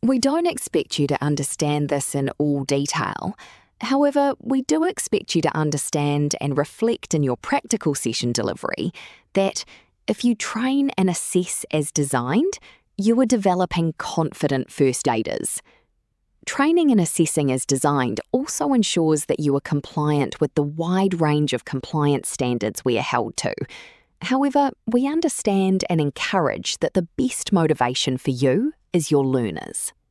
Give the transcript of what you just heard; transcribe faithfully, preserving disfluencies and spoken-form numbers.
We don't expect you to understand this in all detail. However, we do expect you to understand and reflect in your practical session delivery that if you train and assess as designed, you are developing confident first aiders. Training and assessing as designed also ensures that you are compliant with the wide range of compliance standards we are held to. However, we understand and encourage that the best motivation for you is your learners.